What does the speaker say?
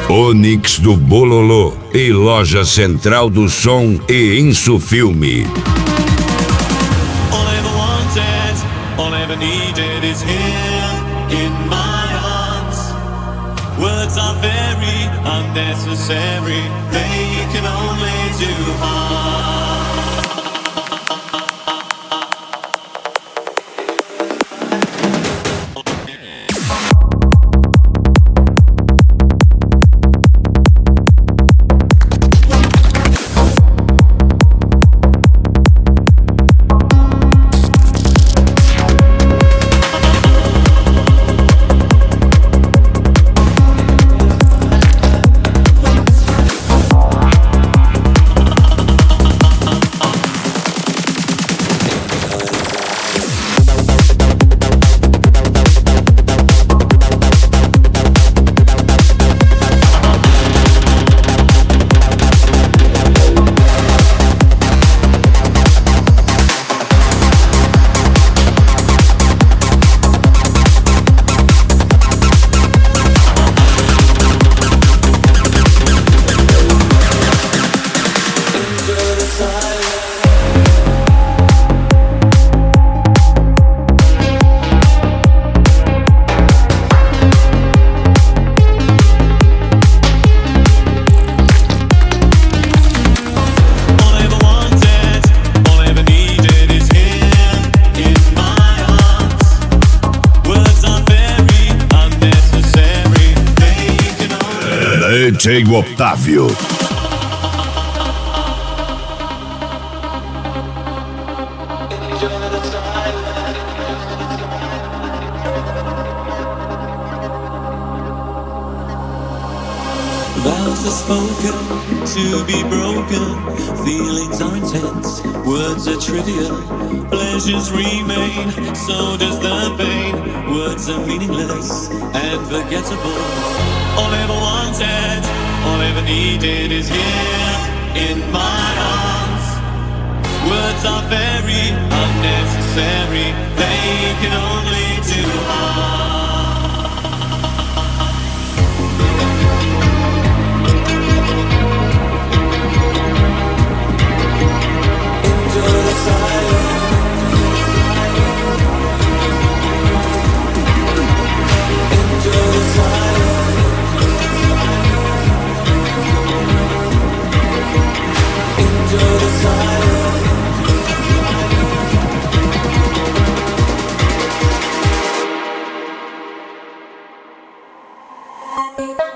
Onix do Bololô e Loja Central do Som e Insufilme. All I ever wanted, all I ever needed is here in my arms. Words are very unnecessary, they can only do harm. DJ Otávio. Vows are spoken to be broken, feelings are intense, words are trivial, pleasures remain, so does the pain. Words are meaningless and forgettable. All I ever wanted, all I ever needed is here in my arms. Words are very unnecessary, they can only do harm. Bye.